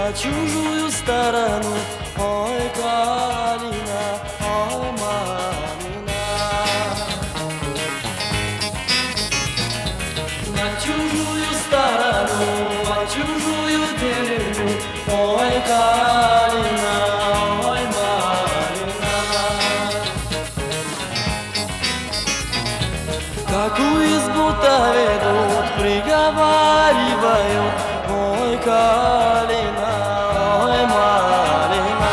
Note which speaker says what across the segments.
Speaker 1: на чужую сторону. Ой, Калина, ой, Малина. На чужую сторону, на чужую деревню. Ой, Калина, ой, Малина. Какую избу-то ведут, приговаривают. Ой, Калина, ой, Малина.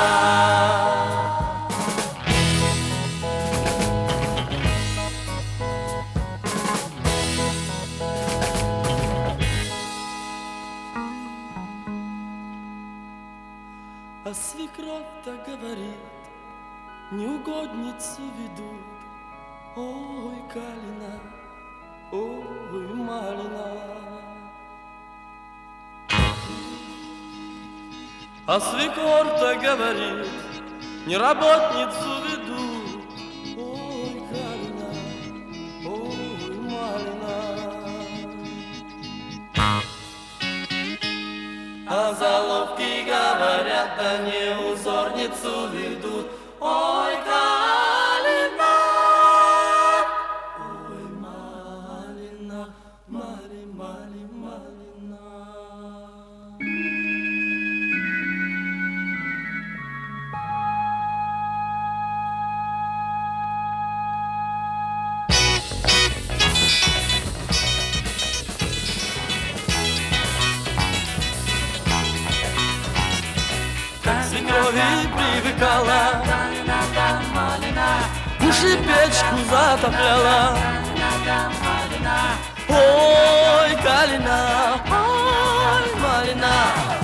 Speaker 1: А свекровь-то говорит, неугодницу ведут. Ой, Калина, ой, Малина. А свекор-то говорит, не работницу ведут. Ой, Калина, ой, Малина. А заловки говорят, да не узорницу ведут. Ой, Калина, ой, Малина, Мали, Мали, Малина. Свекрови привыкала, уши печку затопляла. Ой, Калина, ой, Малина.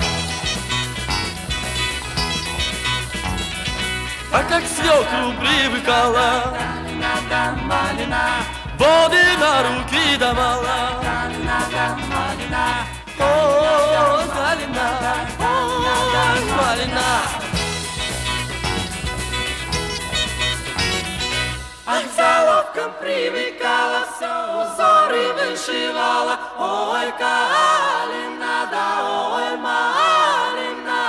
Speaker 1: А как свекру привыкала, воды на руки давала. Ой, Калина, ой, Малина. Ах, заловком привыкала, все узоры вышивала. Ой, Калина, да ой, Малина.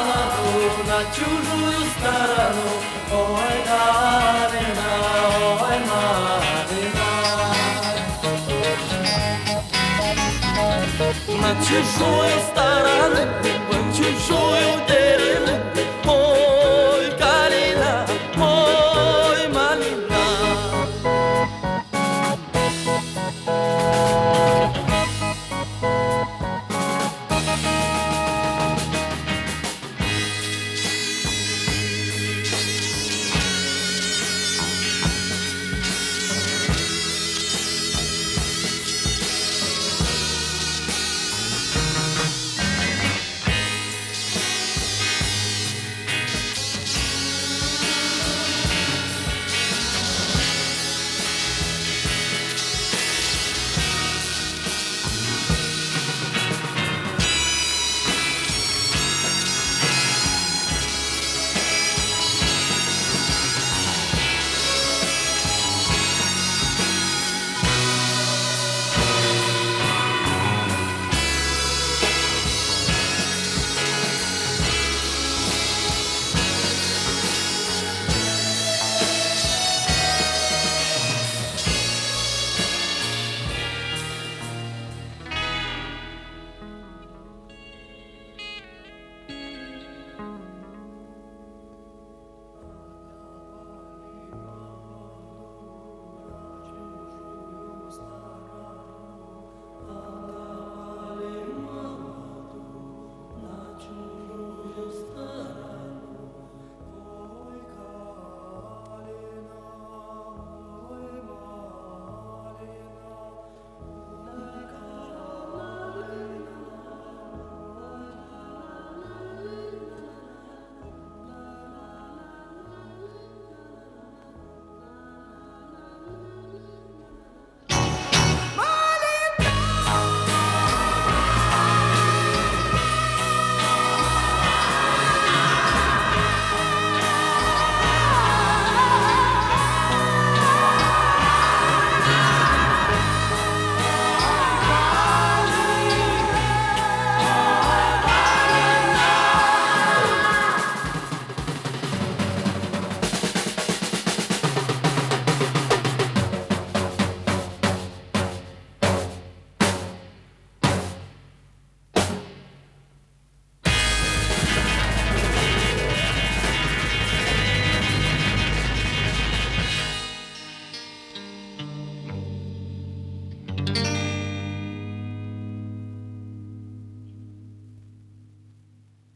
Speaker 1: на чужую сторону. Ой, Калина, ой, чужой стороной.